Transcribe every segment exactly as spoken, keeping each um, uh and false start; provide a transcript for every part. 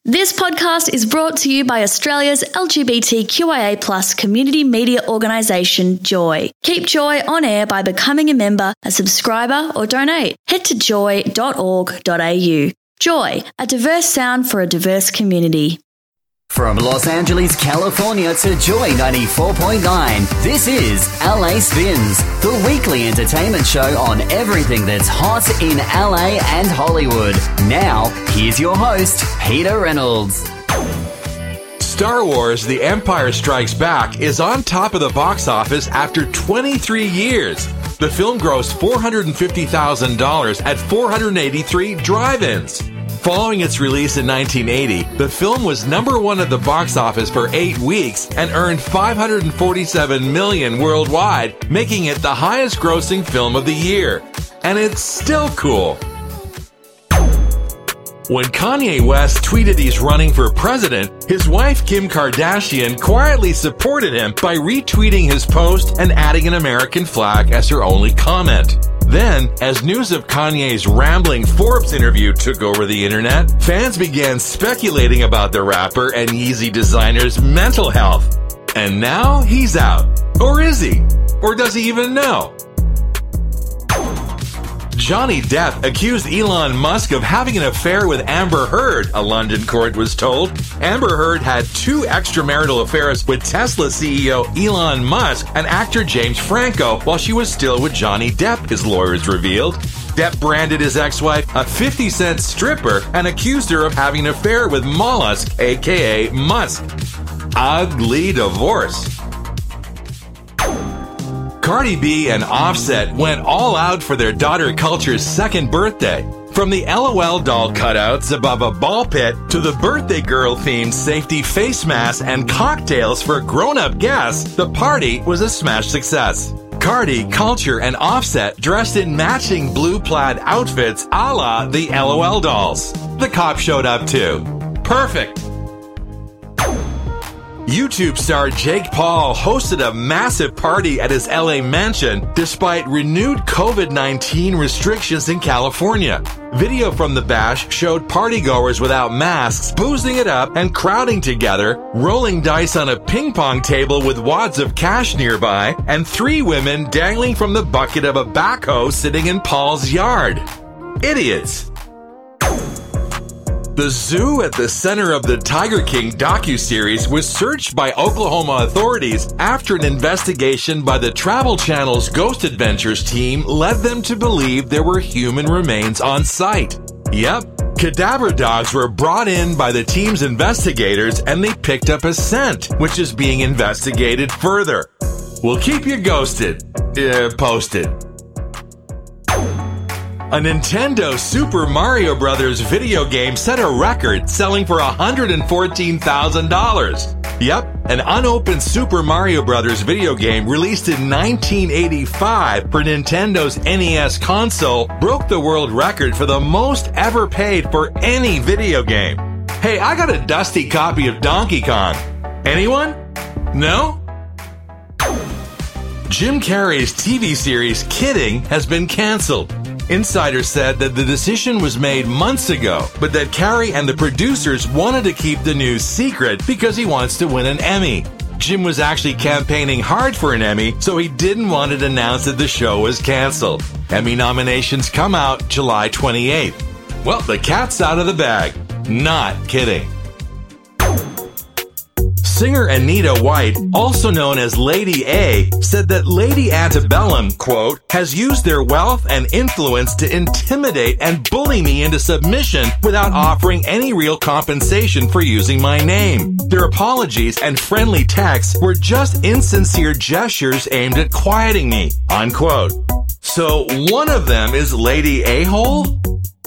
This podcast is brought to you by Australia's L G B T Q I A plus community media organisation, Joy. Keep Joy on air by becoming a member, a subscriber or donate. Head to joy dot org dot a u. Joy, a diverse sound for a diverse community. From Los Angeles, California to Joy ninety-four point nine, this is L A Spins, the weekly entertainment show on everything that's hot in L A and Hollywood. Now, here's your host, Peter Reynolds. Star Wars The Empire Strikes Back is on top of the box office after twenty-three years. The film grossed four hundred fifty thousand dollars at four hundred eighty-three drive-ins. Following its release in nineteen eighty, the film was number one at the box office for eight weeks and earned five hundred forty-seven million dollars worldwide, making it the highest grossing film of the year. And it's still cool. When Kanye West tweeted he's running for president, his wife Kim Kardashian quietly supported him by retweeting his post and adding an American flag as her only comment. Then, as news of Kanye's rambling Forbes interview took over the internet, fans began speculating about the rapper and Yeezy designer's mental health. And now he's out. Or is he? Or does he even know? Johnny Depp accused Elon Musk of having an affair with Amber Heard, a London court was told. Amber Heard had two extramarital affairs with Tesla C E O Elon Musk and actor James Franco while she was still with Johnny Depp, his lawyers revealed. Depp branded his ex-wife a fifty cent stripper and accused her of having an affair with Mollusk, aka Musk. Ugly divorce. Cardi B and Offset went all out for their daughter Culture's second birthday. From the LOL doll cutouts above a ball pit to the birthday girl-themed safety face masks and cocktails for grown-up guests, the party was a smash success. Cardi, Culture, and Offset dressed in matching blue plaid outfits a la the LOL dolls. The cop showed up too. Perfect! YouTube star Jake Paul hosted a massive party at his L A mansion despite renewed covid nineteen restrictions in California. Video from the bash showed partygoers without masks boozing it up and crowding together, rolling dice on a ping pong table with wads of cash nearby, and three women dangling from the bucket of a backhoe sitting in Paul's yard. Idiots! The zoo at the center of the Tiger King docuseries was searched by Oklahoma authorities after an investigation by the Travel Channel's Ghost Adventures team led them to believe there were human remains on site. Yep, cadaver dogs were brought in by the team's investigators and they picked up a scent, which is being investigated further. We'll keep you ghosted. Uh, posted. A Nintendo Super Mario Bros. Video game set a record selling for one hundred fourteen thousand dollars. Yep, an unopened Super Mario Bros. Video game released in nineteen eighty-five for Nintendo's N E S console broke the world record for the most ever paid for any video game. Hey, I got a dusty copy of Donkey Kong. Anyone? No? Jim Carrey's T V series Kidding has been canceled. Insiders said that the decision was made months ago, but that Carrey and the producers wanted to keep the news secret because he wants to win an Emmy. Jim was actually campaigning hard for an Emmy, so he didn't want it announced that the show was canceled. Emmy nominations come out July twenty-eighth. Well, the cat's out of the bag. Not kidding. Singer Anita White, also known as Lady A, said that Lady Antebellum, quote, has used their wealth and influence to intimidate and bully me into submission without offering any real compensation for using my name. Their apologies and friendly texts were just insincere gestures aimed at quieting me, unquote. So one of them is Lady A-hole?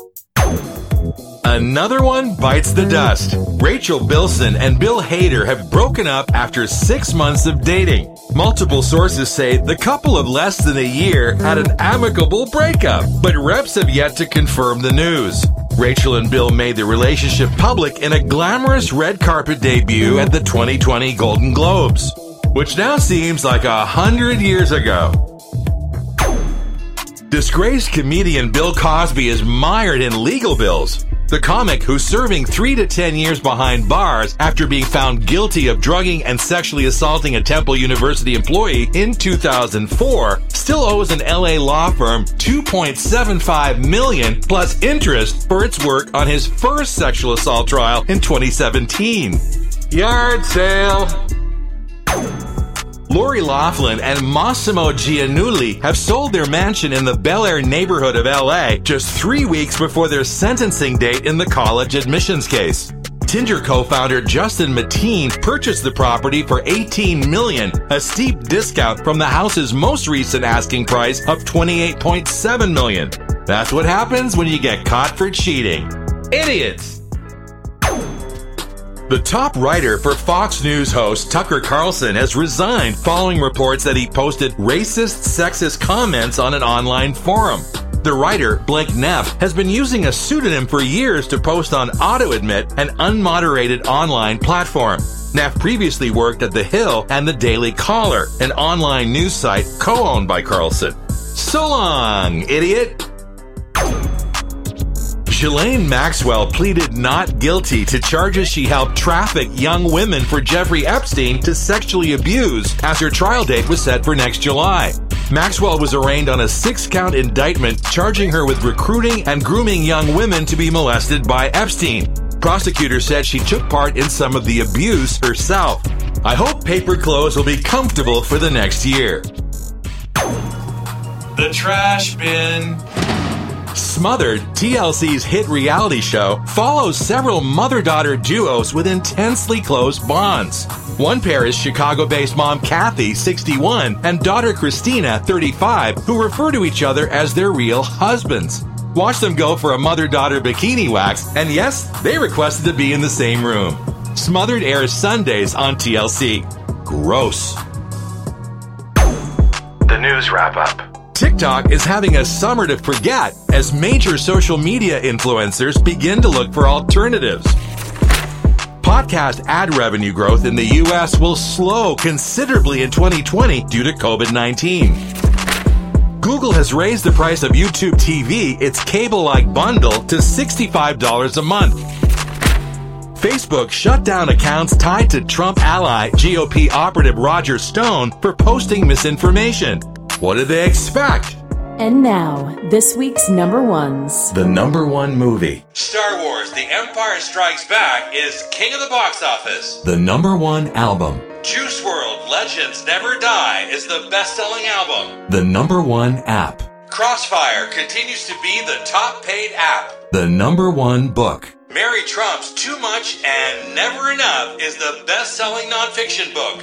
Another one bites the dust. Rachel Bilson and Bill Hader have broken up after six months of dating. Multiple sources say the couple of less than a year had an amicable breakup, but reps have yet to confirm the news. Rachel and Bill made their relationship public in a glamorous red carpet debut at the twenty twenty Golden Globes, which now seems like a hundred years ago. Disgraced comedian Bill Cosby is mired in legal bills. The comic, who's serving three to ten years behind bars after being found guilty of drugging and sexually assaulting a Temple University employee in two thousand four, still owes an L A law firm two point seven five million dollars plus interest for its work on his first sexual assault trial in twenty seventeen. Yard sale. Lori Loughlin and Massimo Giannulli have sold their mansion in the Bel Air neighborhood of L A just three weeks before their sentencing date in the college admissions case. Tinder co-founder Justin Mateen purchased the property for eighteen million dollars, a steep discount from the house's most recent asking price of twenty-eight point seven million dollars. That's what happens when you get caught for cheating. Idiots! The top writer for Fox News host Tucker Carlson has resigned following reports that he posted racist, sexist comments on an online forum. The writer, Blake Neff, has been using a pseudonym for years to post on AutoAdmit, an unmoderated online platform. Neff previously worked at The Hill and The Daily Caller, an online news site co-owned by Carlson. So long, idiot! Ghislaine Maxwell pleaded not guilty to charges she helped traffic young women for Jeffrey Epstein to sexually abuse as her trial date was set for next July. Maxwell was arraigned on a six-count indictment charging her with recruiting and grooming young women to be molested by Epstein. Prosecutors said she took part in some of the abuse herself. I hope paper clothes will be comfortable for the next year. The trash bin. Smothered, T L C's hit reality show, follows several mother-daughter duos with intensely close bonds. One pair is Chicago-based mom Kathy, sixty-one, and daughter Christina, thirty-five, who refer to each other as their real husbands. Watch them go for a mother-daughter bikini wax, and yes, they requested to be in the same room. Smothered airs Sundays on T L C. Gross. The news wrap-up. TikTok is having a summer to forget as major social media influencers begin to look for alternatives. Podcast ad revenue growth in the U S will slow considerably in twenty twenty due to covid nineteen. Google has raised the price of YouTube T V, its cable-like bundle, to sixty-five dollars a month. Facebook shut down accounts tied to Trump ally G O P operative Roger Stone for posting misinformation. What did they expect? And now, this week's number ones. The number one movie. Star Wars: The Empire Strikes Back is king of the box office. The number one album. Juice world: Legends Never Die is the best-selling album. The number one app. Crossfire continues to be the top paid app. The number one book. Mary Trump's Too Much and Never Enough is the best-selling nonfiction book.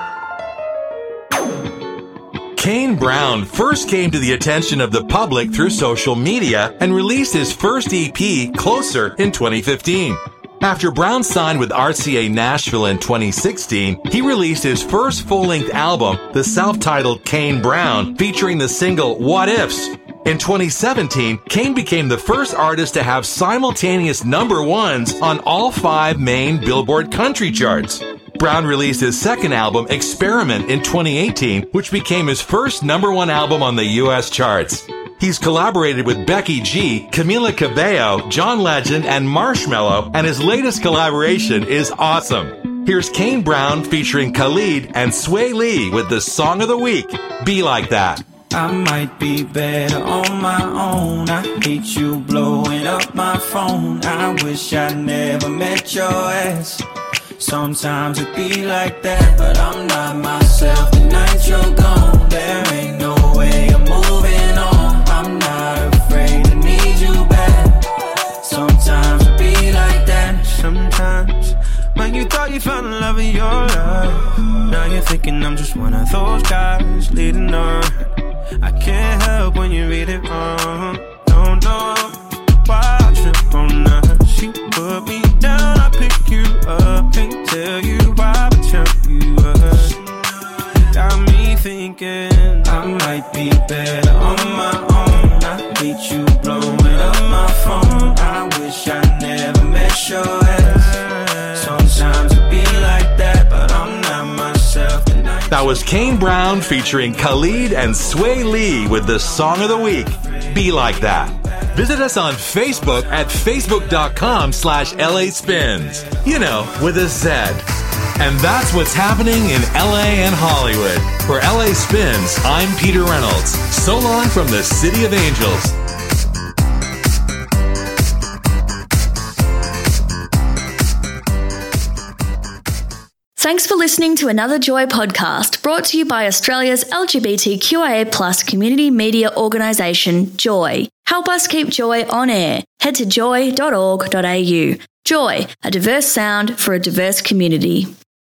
Kane Brown first came to the attention of the public through social media and released his first E P, Closer, in twenty fifteen. After Brown signed with R C A Nashville in twenty sixteen, he released his first full-length album, the self-titled Kane Brown, featuring the single What Ifs. In twenty seventeen, Kane became the first artist to have simultaneous number ones on all five main Billboard country charts. Brown released his second album, Experiment, in twenty eighteen, which became his first number one album on the U S charts. He's collaborated with Becky G, Camila Cabello, John Legend, and Marshmello, and his latest collaboration is awesome. Here's Kane Brown featuring Khalid and Sway Lee with the song of the week, Be Like That. I might be better on my own. I hate you blowing up my phone. I wish I never met your ass. Sometimes it be like that, but I'm not myself the night you're gone. There ain't no way I'm moving on. I'm not afraid to need you back. Sometimes it be like that. Sometimes when you thought you found the love of your life, now you're thinking I'm just one of those guys leading on. I can't help when you read it wrong. Don't know why I trip on her. She put me down, I pick you up. Can't tell you why, but tell you what. Got me thinking I might be better on my own. I hate you blowing up my phone. I wish I never met your ass. Sometimes it be like that, but I'm not myself. That was Kane Brown featuring Khalid and Sway Lee with the song of the week, Be Like That. Visit us on Facebook at facebook.com slash LA Spins. You know, with a Z. And that's what's happening in L A and Hollywood. For L A Spins, I'm Peter Reynolds. So long from the City of Angels. Thanks for listening to another Joy podcast brought to you by Australia's L G B T Q I A plus community media organisation, Joy. Help us keep Joy on air. Head to joy dot org dot a u. Joy, a diverse sound for a diverse community.